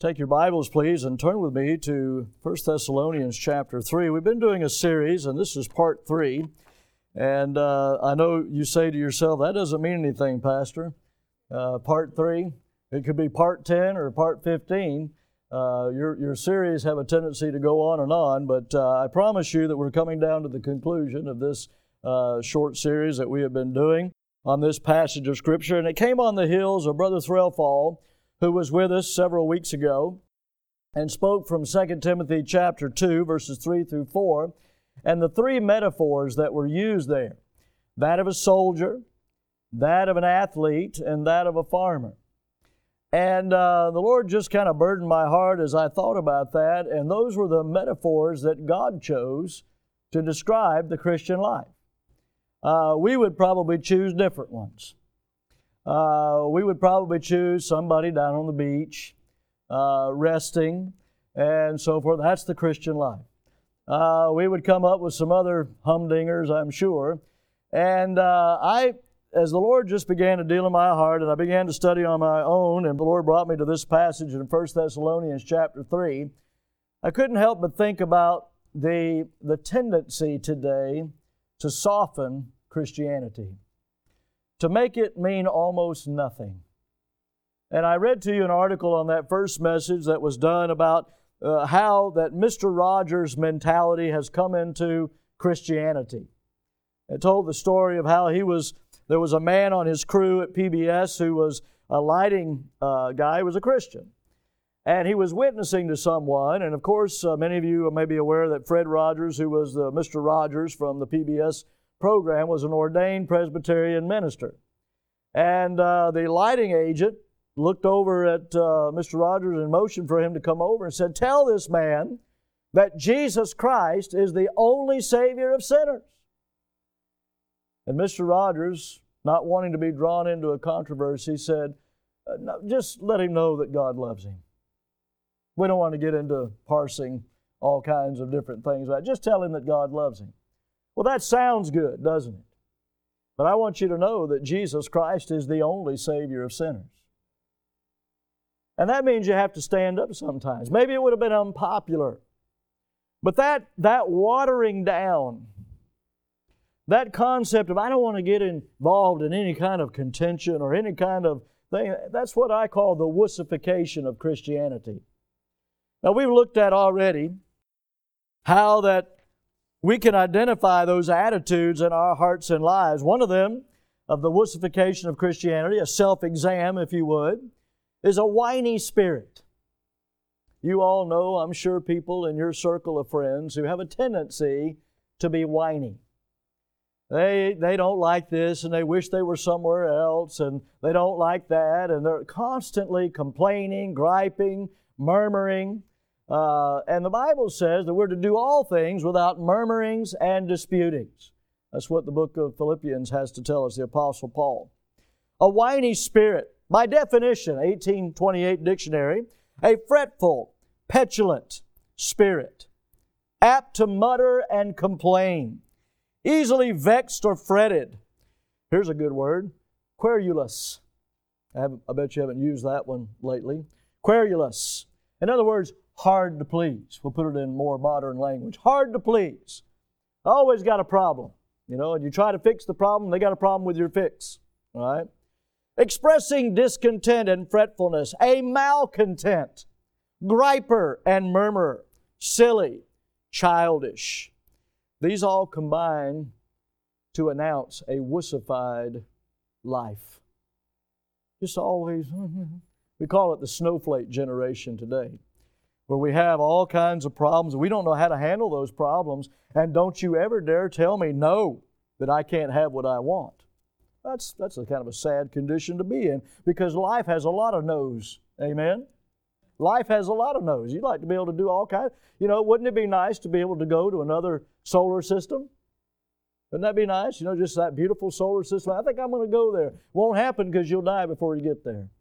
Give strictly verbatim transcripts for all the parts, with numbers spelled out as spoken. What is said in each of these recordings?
Take your Bibles, please, and turn with me to First Thessalonians chapter three. We've been doing a series, and this is part three. And uh, I know you say to yourself, that doesn't mean anything, Pastor. Uh, part three, it could be part ten or part fifteen. Uh, your, your series have a tendency to go on and on, but uh, I promise you that we're coming down to the conclusion of this uh, short series that we have been doing on this passage of Scripture. And it came on the heels of Brother Threlfall, who was with us several weeks ago and spoke from Second Timothy chapter two, verses three through four, and the three metaphors that were used there, that of a soldier, that of an athlete, and that of a farmer. And uh, the Lord just kind of burdened my heart as I thought about that, and those were the metaphors that God chose to describe the Christian life. Uh, we would probably choose different ones. Uh, we would probably choose somebody down on the beach, uh, resting, and so forth. That's the Christian life. Uh, we would come up with some other humdingers, I'm sure. And uh, I, as the Lord just began to deal in my heart, and I began to study on my own, and the Lord brought me to this passage in First Thessalonians chapter three, I couldn't help but think about the, the tendency today to soften Christianity, to make it mean almost nothing. And I read to you an article on that first message that was done about uh, how that Mister Rogers' mentality has come into Christianity. It told the story of how he was, there was a man on his crew at P B S who was a lighting uh, guy, who was a Christian. And he was witnessing to someone, and of course, uh, many of you may be aware that Fred Rogers, who was the Mister Rogers from the P B S program, was an ordained Presbyterian minister. And uh, the lighting agent looked over at uh, Mister Rogers and motioned for him to come over and said, "Tell this man that Jesus Christ is the only Savior of sinners." And Mister Rogers, not wanting to be drawn into a controversy, said, uh, no, just let him know that God loves him. We don't want to get into parsing all kinds of different things. Just tell him that God loves him. Well, that sounds good, doesn't it? But I want you to know that Jesus Christ is the only Savior of sinners. And that means you have to stand up sometimes. Maybe it would have been unpopular. But that, that watering down, that concept of I don't want to get involved in any kind of contention or any kind of thing, that's what I call the wussification of Christianity. Now, we've looked at already how that we can identify those attitudes in our hearts and lives. One of them, of the wussification of Christianity, a self-exam, if you would, is a whiny spirit. You all know, I'm sure, people in your circle of friends who have a tendency to be whiny. They, they don't like this, and they wish they were somewhere else, and they don't like that, and they're constantly complaining, griping, murmuring. Uh, and the Bible says that we're to do all things without murmurings and disputings. That's what the book of Philippians has to tell us, the Apostle Paul. A whiny spirit, by definition, eighteen twenty-eight dictionary, a fretful, petulant spirit, apt to mutter and complain, easily vexed or fretted. Here's a good word, querulous. I, haven't, I bet you haven't used that one lately. Querulous. In other words, hard to please. We'll put it in more modern language. Hard to please. Always got a problem. You know, and you try to fix the problem, they got a problem with your fix. All right? Expressing discontent and fretfulness. A malcontent. Griper and murmurer. Silly. Childish. These all combine to announce a wussified life. Just always, we call it the snowflake generation today, where we have all kinds of problems. We don't know how to handle those problems. And don't you ever dare tell me no, that I can't have what I want. That's, that's a kind of a sad condition to be in, because life has a lot of no's. Amen? Life has a lot of no's. You'd like to be able to do all kinds. You know, wouldn't it be nice to be able to go to another solar system? Wouldn't that be nice? You know, just that beautiful solar system. I think I'm going to go there. Won't happen because you'll die before you get there.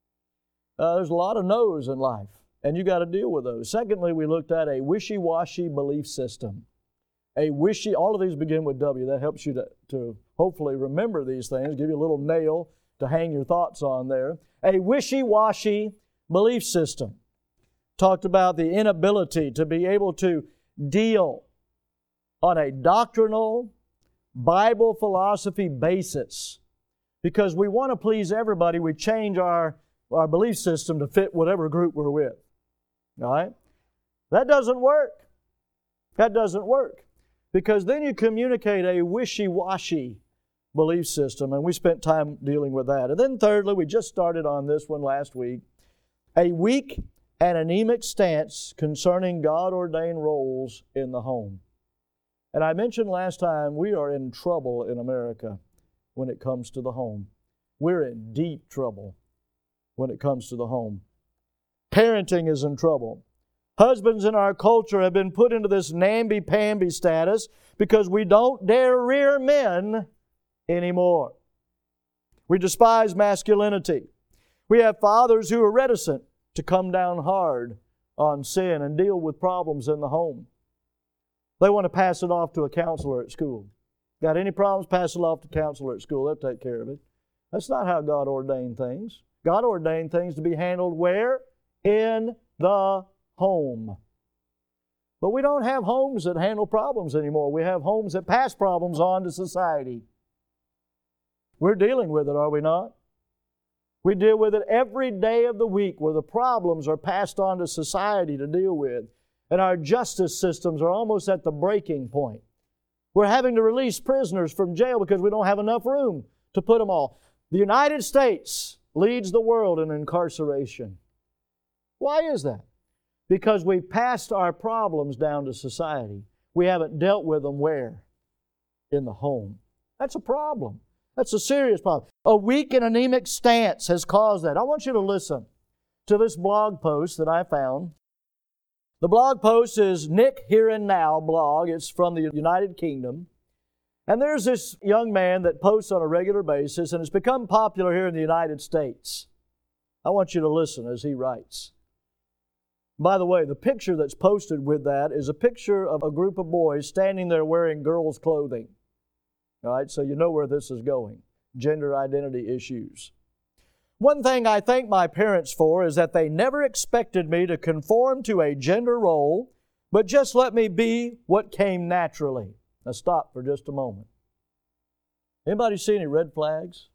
Uh, there's a lot of no's in life, and you got to deal with those. Secondly, we looked at a wishy-washy belief system. A wishy, all of these begin with W. That helps you to, to hopefully remember these things, give you a little nail to hang your thoughts on there. A wishy-washy belief system. talked about the inability to be able to deal on a doctrinal, Bible philosophy basis. Because we want to please everybody, we change our, our belief system to fit whatever group we're with. All right? That doesn't work. That doesn't work. Because then you communicate a wishy-washy belief system, and we spent time dealing with that. And then thirdly, we just started on this one last week, a weak and anemic stance concerning God-ordained roles in the home. And I mentioned last time, we are in trouble in America when it comes to the home. We're in deep trouble when it comes to the home. Parenting is in trouble. Husbands in our culture have been put into this namby-pamby status because we don't dare rear men anymore. We despise masculinity. We have fathers who are reticent to come down hard on sin and deal with problems in the home. They want to pass it off to a counselor at school. Got any problems? Pass it off to a counselor at school. They'll take care of it. That's not how God ordained things. God ordained things to be handled where? In the home. But we don't have homes that handle problems anymore. We have homes that pass problems on to society. We're dealing with it, are we not? We deal with it every day of the week where the problems are passed on to society to deal with. And our justice systems are almost at the breaking point. We're having to release prisoners from jail because we don't have enough room to put them all. The United States leads the world in incarceration. Why is that? Because we've passed our problems down to society. We haven't dealt with them where? In the home. That's a problem. That's a serious problem. A weak and anemic stance has caused that. I want you to listen to this blog post that I found. The blog post is Nick Here and Now blog. It's from the United Kingdom. And there's this young man that posts on a regular basis, and it's become popular here in the United States. I want you to listen as he writes. By the way, the picture that's posted with that is a picture of a group of boys standing there wearing girls' clothing. All right, so you know where this is going. Gender identity issues. One thing I thank my parents for is that they never expected me to conform to a gender role, but just let me be what came naturally. Now stop for just a moment. Anybody see any red flags?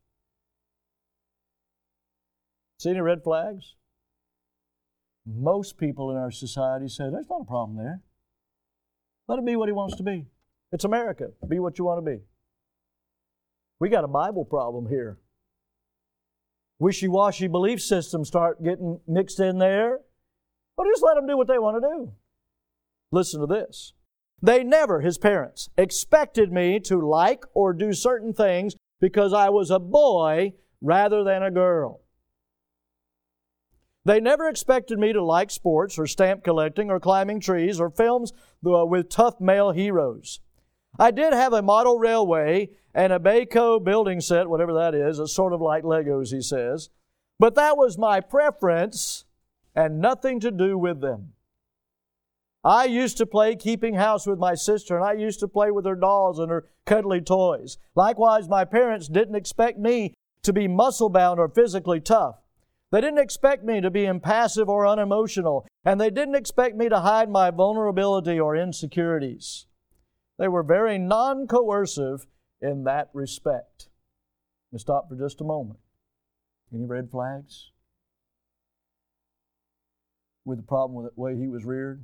See any red flags? Most people in our society say, there's not a problem there. Let him be what he wants to be. It's America. Be what you want to be. We got a Bible problem here. Wishy-washy belief systems start getting mixed in there. Well, just let them do what they want to do. Listen to this. They never, his parents, expected me to like or do certain things because I was a boy rather than a girl. They never expected me to like sports or stamp collecting or climbing trees or films with tough male heroes. I did have a model railway and a Bayco building set, whatever that is. It's sort of like Legos, he says. But that was my preference and nothing to do with them. I used to play keeping house with my sister, and I used to play with her dolls and her cuddly toys. Likewise, my parents didn't expect me to be muscle-bound or physically tough. They didn't expect me to be impassive or unemotional, and they didn't expect me to hide my vulnerability or insecurities. They were very non-coercive in that respect. Let me stop for just a moment. Any red flags with the problem with the way he was reared?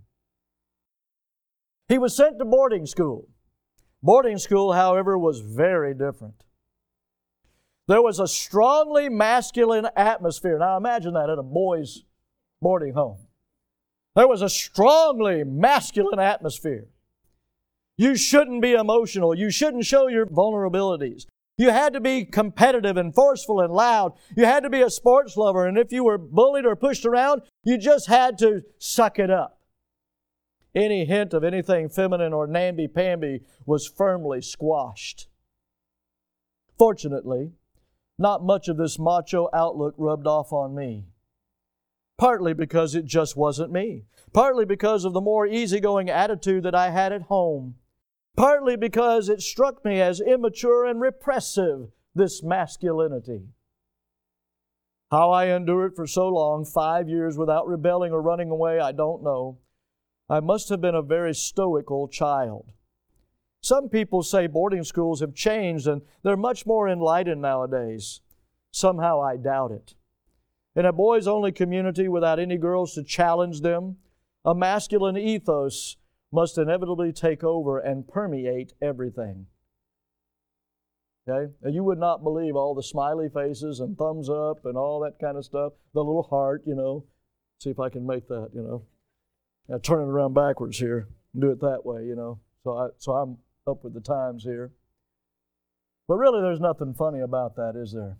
He was sent to boarding school. Boarding school, however, was very different. There was a strongly masculine atmosphere. Now imagine that at a boys' boarding home. There was a strongly masculine atmosphere. You shouldn't be emotional. You shouldn't show your vulnerabilities. You had to be competitive and forceful and loud. You had to be a sports lover. And if you were bullied or pushed around, you just had to suck it up. Any hint of anything feminine or namby-pamby was firmly squashed. Fortunately, not much of this macho outlook rubbed off on me. Partly because it just wasn't me. Partly because of the more easygoing attitude that I had at home. Partly because it struck me as immature and repressive, this masculinity. How I endured for so long, five years without rebelling or running away, I don't know. I must have been a very stoical child. Some people say boarding schools have changed and they're much more enlightened nowadays. Somehow I doubt it. In a boys-only community without any girls to challenge them, a masculine ethos must inevitably take over and permeate everything. Okay? And you would not believe all the smiley faces and thumbs up and all that kind of stuff. The little heart, you know. See if I can make that, you know. Now turn it around backwards here. Do it that way, you know. So, I, so I'm up with the times here. But really there's nothing funny about that, is there?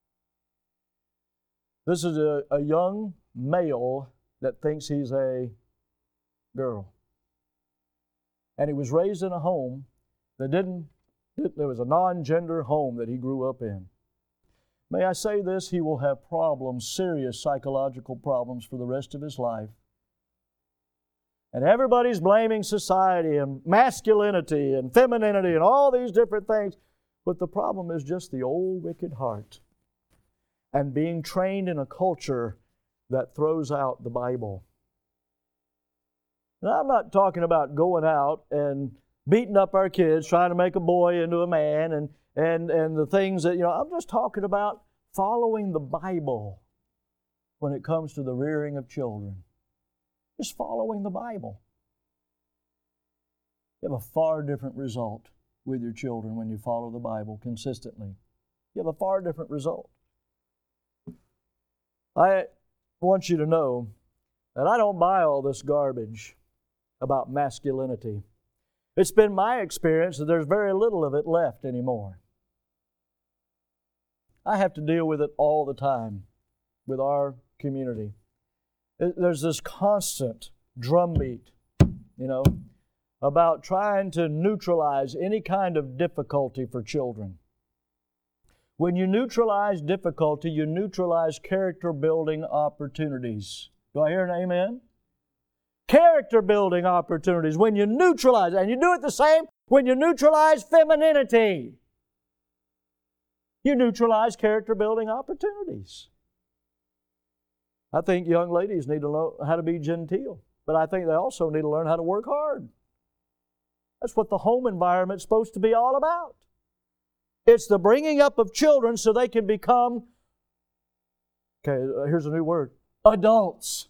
This is a, a young male that thinks he's a girl. And he was raised in a home that didn't, there was a non-gender home that he grew up in. May I say this, he will have problems, serious psychological problems for the rest of his life. And everybody's blaming society and masculinity and femininity and all these different things. But the problem is just the old wicked heart and being trained in a culture that throws out the Bible. Now, I'm not talking about going out and beating up our kids, trying to make a boy into a man and, and, and the things that, you know, I'm just talking about following the Bible when it comes to the rearing of children. Just following the Bible. You have a far different result with your children when you follow the Bible consistently. You have a far different result. I want you to know that I don't buy all this garbage about masculinity. It's been my experience that there's very little of it left anymore. I have to deal with it all the time with our community. There's this constant drumbeat, you know, about trying to neutralize any kind of difficulty for children. When you neutralize difficulty, you neutralize character-building opportunities. Do I hear an amen? Character-building opportunities. When you neutralize, and you do it the same when you neutralize femininity. You neutralize character-building opportunities. I think young ladies need to know how to be genteel, but I think they also need to learn how to work hard. That's what the home environment's supposed to be all about. It's the bringing up of children so they can become, okay, here's a new word, adults.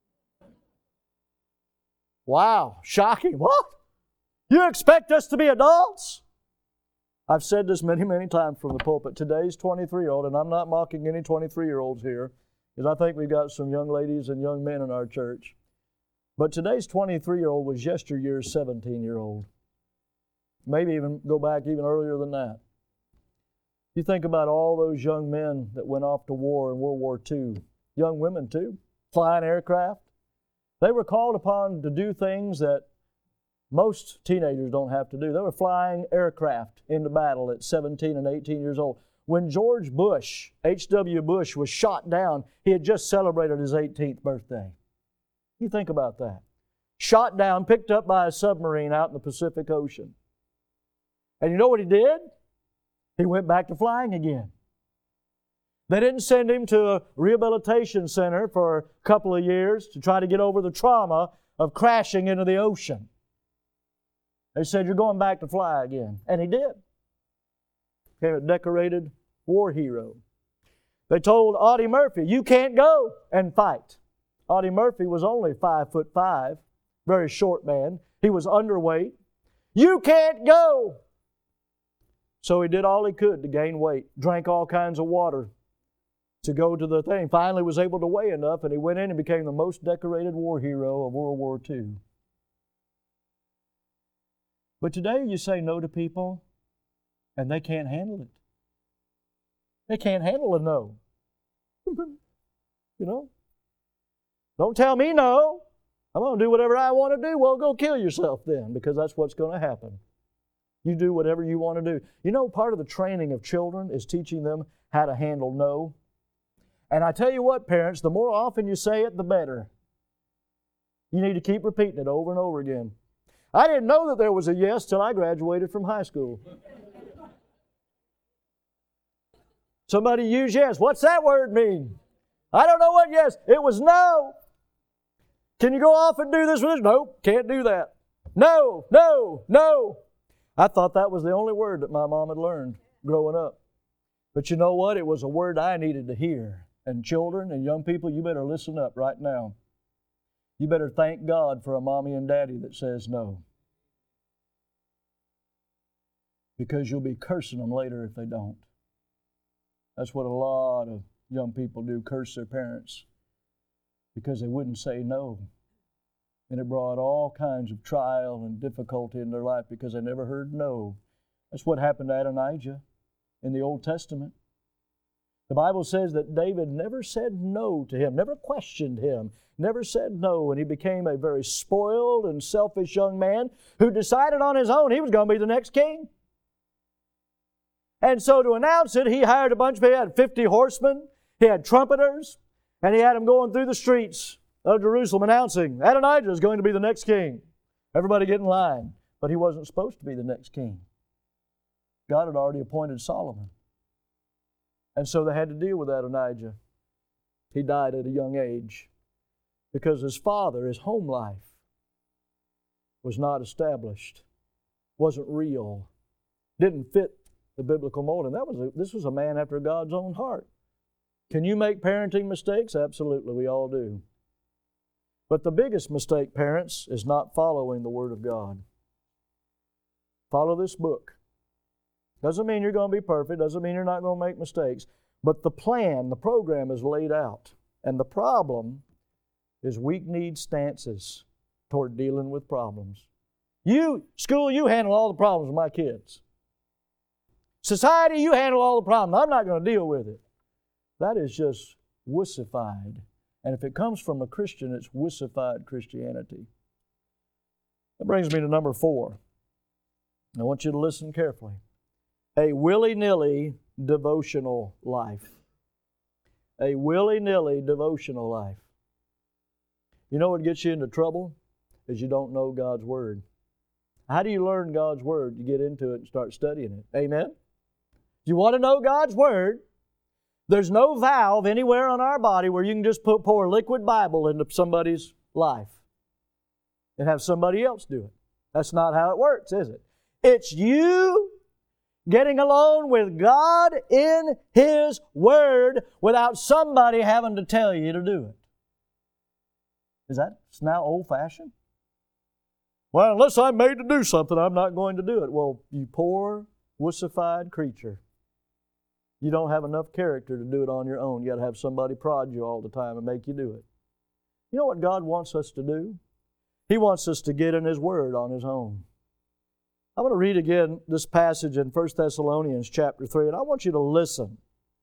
Wow, shocking. What? You expect us to be adults? I've said this many, many times from the pulpit. Today's twenty-three-year-old, and I'm not mocking any twenty-three-year-olds here, because I think we've got some young ladies and young men in our church. But today's twenty-three-year-old was yesteryear's seventeen-year-old. Maybe even go back even earlier than that. You think about all those young men that went off to war in World War Two. Young women too, flying aircraft. They were called upon to do things that most teenagers don't have to do. They were flying aircraft into battle at seventeen and eighteen years old. When George Bush, H W Bush, was shot down, he had just celebrated his eighteenth birthday. You think about that. Shot down, picked up by a submarine out in the Pacific Ocean. And you know what he did? He went back to flying again. They didn't send him to a rehabilitation center for a couple of years to try to get over the trauma of crashing into the ocean. They said, you're going back to fly again. And he did. Became a decorated war hero. They told Audie Murphy, you can't go and fight. Audie Murphy was only five foot five, very short man. He was underweight. You can't go. So he did all he could to gain weight, drank all kinds of water to go to the thing. Finally was able to weigh enough, and he went in and became the most decorated war hero of World War Two. But today you say no to people, and they can't handle it. They can't handle a no. You know? Don't tell me no. I'm going to do whatever I want to do. Well, go kill yourself then, because that's what's going to happen. You do whatever you want to do. You know, part of the training of children is teaching them how to handle no. And I tell you what, parents, the more often you say it, the better. You need to keep repeating it over and over again. I didn't know that there was a yes till I graduated from high school. Somebody use yes. What's that word mean? I don't know what yes. It was no. Can you go off and do this with this? Nope, can't do that. No, no, no. I thought that was the only word that my mom had learned growing up. But you know what? It was a word I needed to hear. And children and young people, you better listen up right now. You better thank God for a mommy and daddy that says no. Because you'll be cursing them later if they don't. That's what a lot of young people do, curse their parents. Because they wouldn't say no. And it brought all kinds of trial and difficulty in their life because they never heard no. That's what happened to Adonijah in the Old Testament. The Bible says that David never said no to him, never questioned him, never said no, and he became a very spoiled and selfish young man who decided on his own he was going to be the next king. And so to announce it, he hired a bunch of people. He had fifty horsemen, he had trumpeters, and he had them going through the streets of Jerusalem announcing, Adonijah is going to be the next king. Everybody get in line. But he wasn't supposed to be the next king. God had already appointed Solomon. And so they had to deal with Adonijah. He died at a young age because his father, his home life, was not established, wasn't real, didn't fit the biblical mold. And that was a, this was a man after God's own heart. Can you make parenting mistakes? Absolutely, we all do. But the biggest mistake, parents, is not following the Word of God. Follow this book. Doesn't mean you're going to be perfect. Doesn't mean you're not going to make mistakes. But the plan, the program is laid out. And the problem is weak-kneed stances toward dealing with problems. You, school, you handle all the problems with my kids. Society, you handle all the problems. I'm not going to deal with it. That is just wussified. And if it comes from a Christian, it's wussified Christianity. That brings me to number four. I want you to listen carefully. A willy-nilly devotional life. A willy-nilly devotional life. You know what gets you into trouble? Is you don't know God's Word. How do you learn God's Word? You get into it and start studying it. Amen? You want to know God's Word? There's no valve anywhere on our body where you can just put, pour liquid Bible into somebody's life and have somebody else do it. That's not how it works, is it? It's you getting alone with God in His Word without somebody having to tell you to do it. Is that now old-fashioned? Well, unless I'm made to do something, I'm not going to do it. Well, you poor, wussified creature. You don't have enough character to do it on your own. You got to have somebody prod you all the time and make you do it. You know what God wants us to do? He wants us to get in His Word on His own. I'm going to read again this passage in First Thessalonians chapter three, and I want you to listen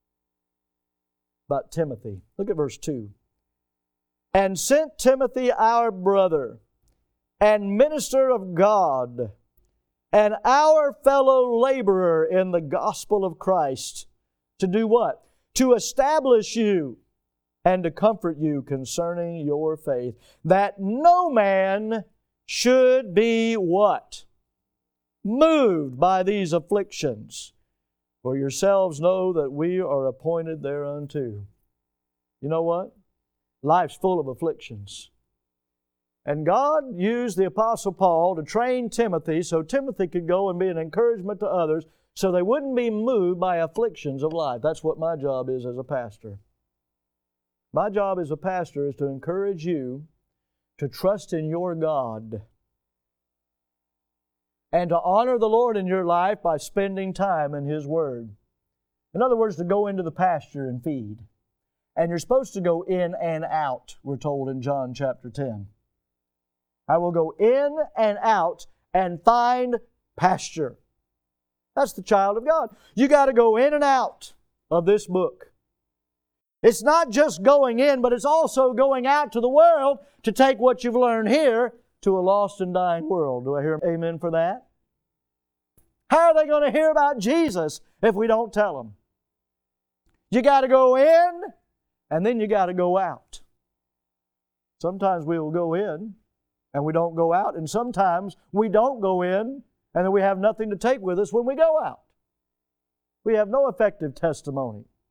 about Timothy. Look at verse two. And sent Timothy our brother and minister of God and our fellow laborer in the gospel of Christ to do what? To establish you and to comfort you concerning your faith, that no man should be what? Moved by these afflictions. For yourselves know that we are appointed thereunto. You know what? Life's full of afflictions. And God used the Apostle Paul to train Timothy so Timothy could go and be an encouragement to others so they wouldn't be moved by afflictions of life. That's what my job is as a pastor. My job as a pastor is to encourage you to trust in your God and to honor the Lord in your life by spending time in His Word. In other words, to go into the pasture and feed. And you're supposed to go in and out, we're told in John chapter ten. I will go in and out and find pasture. That's the child of God. You got to go in and out of this book. It's not just going in, but it's also going out to the world to take what you've learned here to a lost and dying world. Do I hear amen for that? How are they going to hear about Jesus if we don't tell them? You got to go in and then you got to go out. Sometimes we will go in and we don't go out, and sometimes we don't go in and then we have nothing to take with us when we go out. We have no effective testimony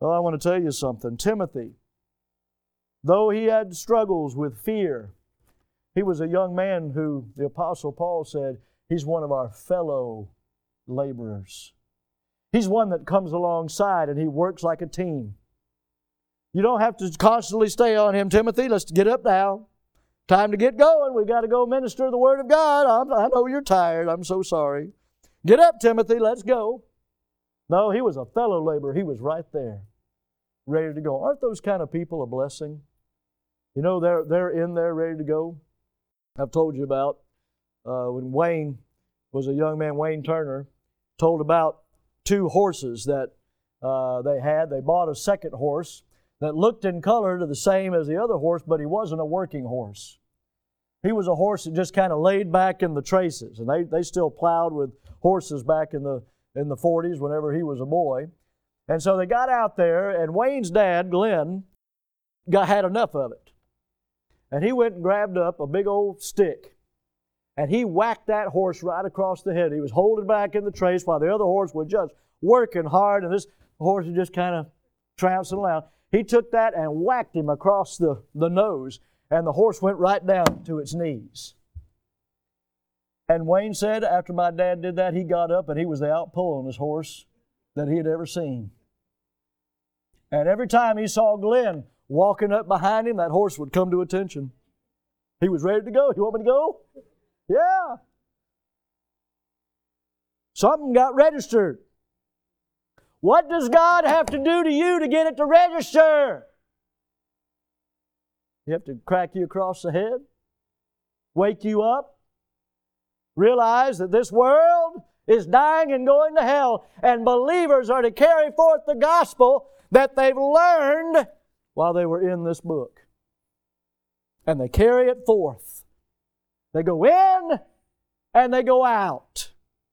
Well, I want to tell you something. Timothy, though he had struggles with fear, he was a young man who the Apostle Paul said, he's one of our fellow laborers. He's one that comes alongside and he works like a team. You don't have to constantly stay on him, Timothy. Let's get up now. Time to get going. We've got to go minister the Word of God. I'm, I know you're tired. I'm so sorry. Get up, Timothy. Let's go. No, he was a fellow laborer. He was right there, ready to go. Aren't those kind of people a blessing? You know, they're, they're in there ready to go. I've told you about uh, when Wayne was a young man, Wayne Turner, told about two horses that uh, they had. They bought a second horse that looked in color to the same as the other horse, but he wasn't a working horse. He was a horse that just kind of laid back in the traces, and they, they still plowed with horses back in the in the forties whenever he was a boy. And so they got out there, and Wayne's dad, Glenn, got had enough of it. And he went and grabbed up a big old stick, and he whacked that horse right across the head. He was holding back in the trace while the other horse was just working hard, and this horse was just kind of trouncing around. He took that and whacked him across the, the nose, and the horse went right down to its knees. And Wayne said, after my dad did that, he got up and he was the outpullingest horse that he had ever seen. And every time he saw Glenn walking up behind him, that horse would come to attention. He was ready to go. You want me to go? Yeah. Something got registered. What does God have to do to you to get it to register? You have to crack you across the head, wake you up, realize that this world is dying and going to hell, and believers are to carry forth the gospel that they've learned while they were in this book. And they carry it forth. They go in and they go out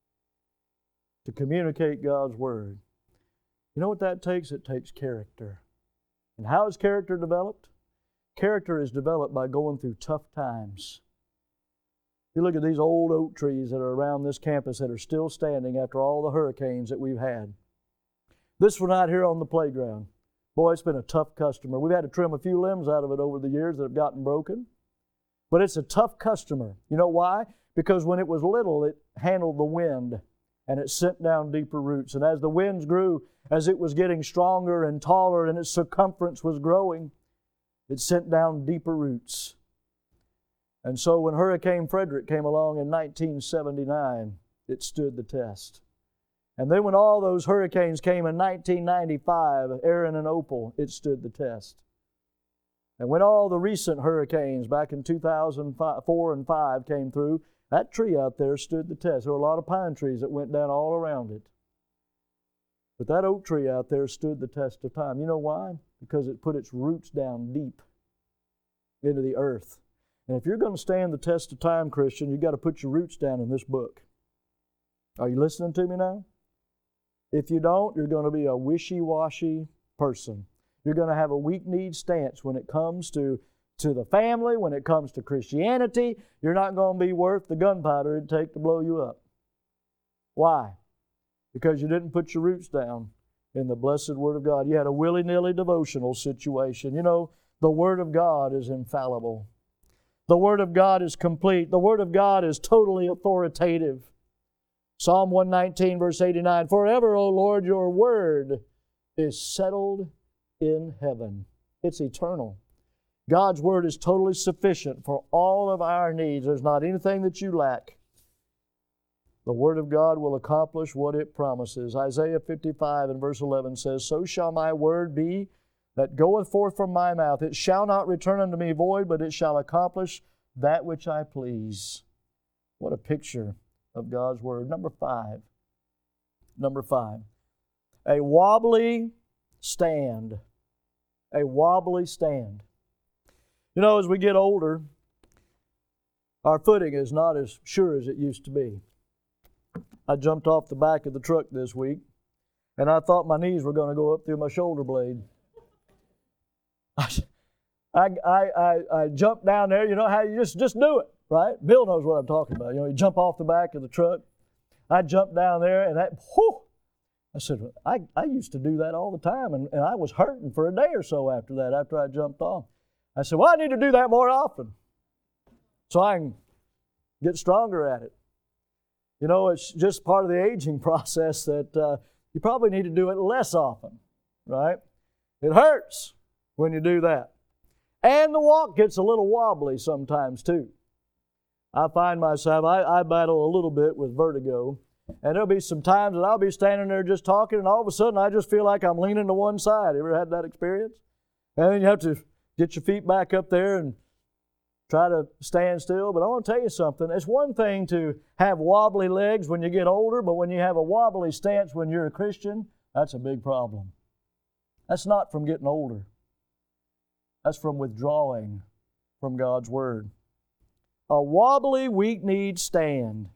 to communicate God's Word. You know what that takes? It takes character. And how is character developed? Character is developed by going through tough times. You look at these old oak trees that are around this campus that are still standing after all the hurricanes that we've had. This one out here on the playground. Boy, it's been a tough customer. We've had to trim a few limbs out of it over the years that have gotten broken. But it's a tough customer. You know why? Because when it was little, it handled the wind and it sent down deeper roots. And as the winds grew, as it was getting stronger and taller and its circumference was growing, it sent down deeper roots. And so when Hurricane Frederick came along in nineteen seventy-nine, it stood the test. And then when all those hurricanes came in nineteen ninety-five, Aaron and Opal, it stood the test. And when all the recent hurricanes back in two thousand four and five came through, that tree out there stood the test. There were a lot of pine trees that went down all around it. But that oak tree out there stood the test of time. You know why? Because it put its roots down deep into the earth. And if you're going to stand the test of time, Christian, you've got to put your roots down in this book. Are you listening to me now? If you don't, you're going to be a wishy-washy person. You're going to have a weak-kneed stance when it comes to, to the family, when it comes to Christianity. You're not going to be worth the gunpowder it'd take to blow you up. Why? Because you didn't put your roots down in the blessed Word of God. You had a willy-nilly devotional situation. You know, the Word of God is infallible. The Word of God is complete. The Word of God is totally authoritative. Psalm one nineteen, verse eighty-nine, forever, O Lord, your Word is settled in heaven. It's eternal. God's Word is totally sufficient for all of our needs. There's not anything that you lack. The Word of God will accomplish what it promises. Isaiah fifty-five and verse eleven says, so shall my word be that goeth forth from my mouth. It shall not return unto me void, but it shall accomplish that which I please. What a picture of God's Word. Number five. Number five. A wobbly stand. A wobbly stand. You know, as we get older, our footing is not as sure as it used to be. I jumped off the back of the truck this week, and I thought my knees were going to go up through my shoulder blade. I, I, I, I jumped down there. You know how you just, just do it, right? Bill knows what I'm talking about. You know, you jump off the back of the truck. I jumped down there, and that, whew, I said, I, I used to do that all the time, and, and I was hurting for a day or so after that, after I jumped off. I said, well, I need to do that more often so I can get stronger at it. You know, it's just part of the aging process that uh, you probably need to do it less often, right? It hurts when you do that. And the walk gets a little wobbly sometimes too. I find myself, I, I battle a little bit with vertigo. And there'll be some times that I'll be standing there just talking, and all of a sudden I just feel like I'm leaning to one side. You ever had that experience? And then you have to get your feet back up there and try to stand still. But I want to tell you something. It's one thing to have wobbly legs when you get older, but when you have a wobbly stance when you're a Christian, that's a big problem. That's not from getting older. That's from withdrawing from God's Word. A wobbly, weak-kneed stand.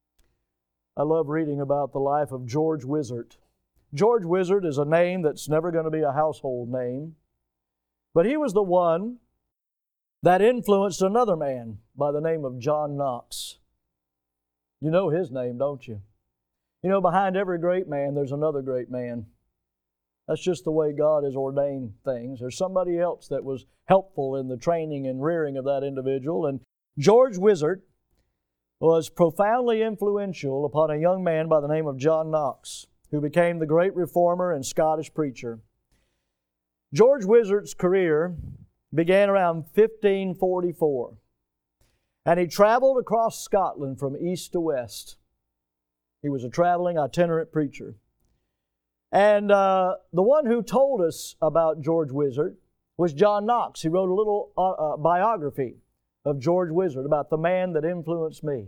I love reading about the life of George Wizard. George Wizard is a name that's never going to be a household name, but he was the one that influenced another man by the name of John Knox. You know his name, don't you? You know, behind every great man, there's another great man. That's just the way God has ordained things. There's somebody else that was helpful in the training and rearing of that individual, and George Wizard was profoundly influential upon a young man by the name of John Knox, who became the great reformer and Scottish preacher. George Wizard's career began around fifteen forty-four, and he traveled across Scotland from east to west. He was a traveling itinerant preacher. And uh, the one who told us about George Wizard was John Knox. He wrote a little uh, uh, biography of George Wizard about the man that influenced me.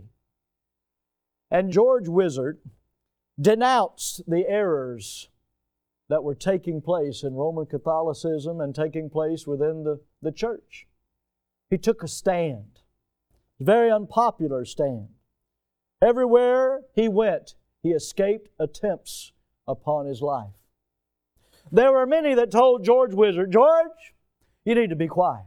And George Wizard denounced the errors that were taking place in Roman Catholicism and taking place within the, the church. He took a stand, a very unpopular stand. Everywhere he went, he escaped attempts upon his life. There were many that told George Wizard, George, you need to be quiet.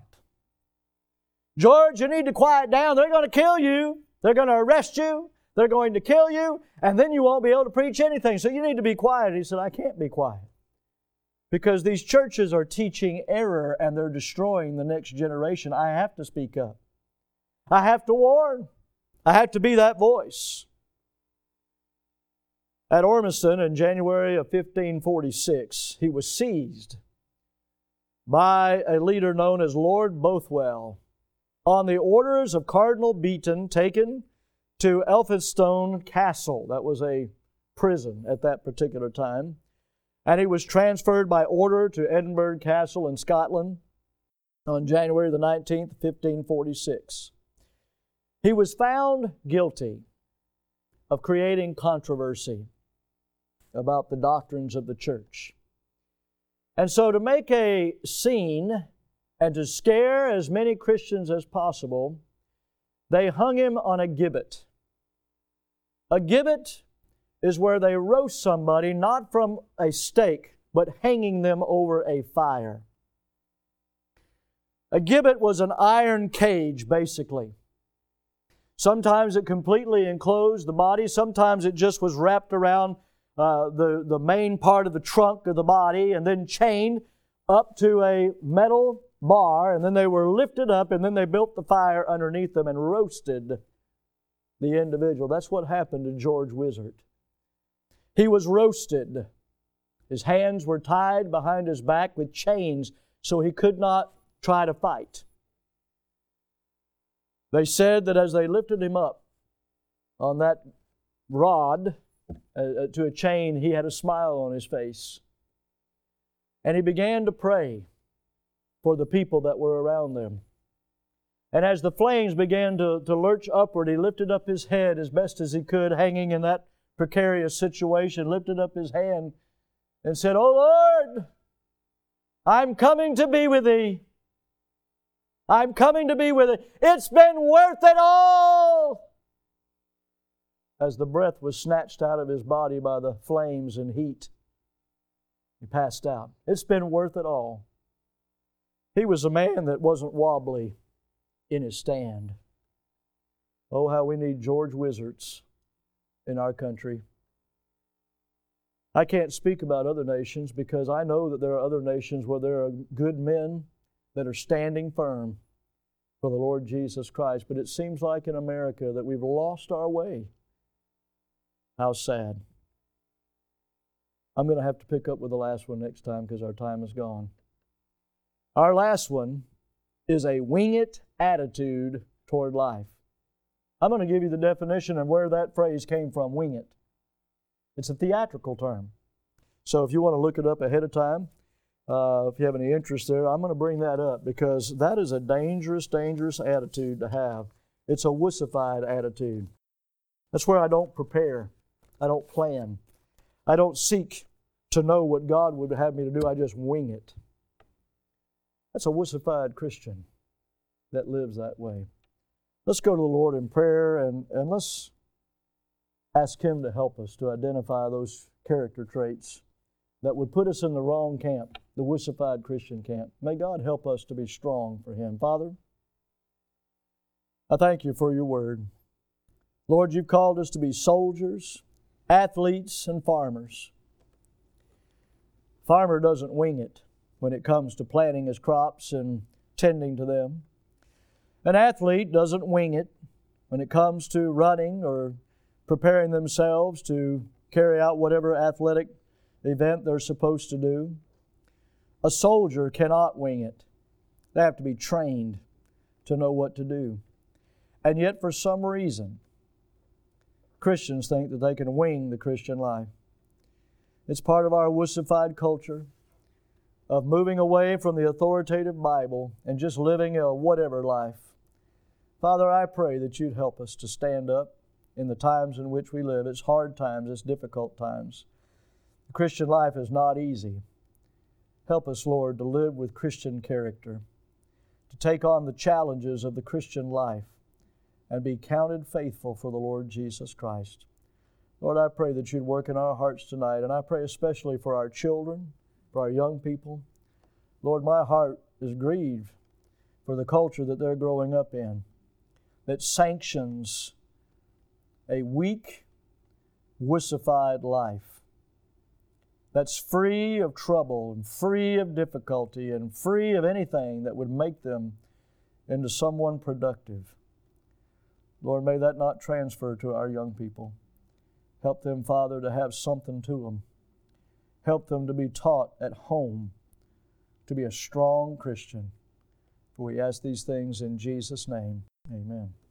George, you need to quiet down. They're going to kill you. They're going to arrest you. They're going to kill you. And then you won't be able to preach anything. So you need to be quiet. He said, I can't be quiet. Because these churches are teaching error and they're destroying the next generation. I have to speak up. I have to warn. I have to be that voice. At Ormiston in January of fifteen forty-six, he was seized by a leader known as Lord Bothwell, on the orders of Cardinal Beaton, taken to Elphinstone Castle. That was a prison at that particular time. And he was transferred by order to Edinburgh Castle in Scotland on January the nineteenth, fifteen forty-six. He was found guilty of creating controversy about the doctrines of the church. And so to make a scene and to scare as many Christians as possible, they hung him on a gibbet. A gibbet is where they roast somebody not from a stake, but hanging them over a fire. A gibbet was an iron cage, basically. Sometimes it completely enclosed the body. Sometimes it just was wrapped around uh, the, the main part of the trunk of the body and then chained up to a metal bar, and then they were lifted up, and then they built the fire underneath them and roasted the individual. That's what happened to George Wizard. He was roasted. His hands were tied behind his back with chains so he could not try to fight. They said that as they lifted him up on that rod uh, to a chain, he had a smile on his face. And he began to pray for the people that were around them. And as the flames began to, to lurch upward, he lifted up his head as best as he could, hanging in that precarious situation, lifted up his hand and said, "O Lord, I'm coming to be with Thee. I'm coming to be with Thee. It's been worth it all." As the breath was snatched out of his body by the flames and heat, he passed out. It's been worth it all. He was a man that wasn't wobbly in his stand. Oh, how we need George Wizards in our country. I can't speak about other nations because I know that there are other nations where there are good men that are standing firm for the Lord Jesus Christ. But it seems like in America that we've lost our way. How sad. I'm going to have to pick up with the last one next time because our time is gone. Our last one is a wing it attitude toward life. I'm going to give you the definition of where that phrase came from, wing it. It's a theatrical term. So if you want to look it up ahead of time, uh, if you have any interest there, I'm going to bring that up because that is a dangerous, dangerous attitude to have. It's a wussified attitude. That's where I don't prepare. I don't plan. I don't seek to know what God would have me to do. I just wing it. That's a wussified Christian that lives that way. Let's go to the Lord in prayer and, and let's ask Him to help us to identify those character traits that would put us in the wrong camp, the wussified Christian camp. May God help us to be strong for Him. Father, I thank You for Your Word. Lord, You've called us to be soldiers, athletes, and farmers. Farmer doesn't wing it when it comes to planting his crops and tending to them. An athlete doesn't wing it when it comes to running or preparing themselves to carry out whatever athletic event they're supposed to do. A soldier cannot wing it. They have to be trained to know what to do. And yet, for some reason, Christians think that they can wing the Christian life. It's part of our wussified culture of moving away from the authoritative Bible and just living a whatever life. Father, I pray that You'd help us to stand up in the times in which we live. It's hard times, it's difficult times. The Christian life is not easy. Help us, Lord, to live with Christian character, to take on the challenges of the Christian life and be counted faithful for the Lord Jesus Christ. Lord, I pray that You'd work in our hearts tonight, and I pray especially for our children, for our young people. Lord, my heart is grieved for the culture that they're growing up in, that sanctions a weak, wussified life that's free of trouble and free of difficulty and free of anything that would make them into someone productive. Lord, may that not transfer to our young people. Help them, Father, to have something to them. Help them to be taught at home to be a strong Christian. For we ask these things in Jesus' name. Amen.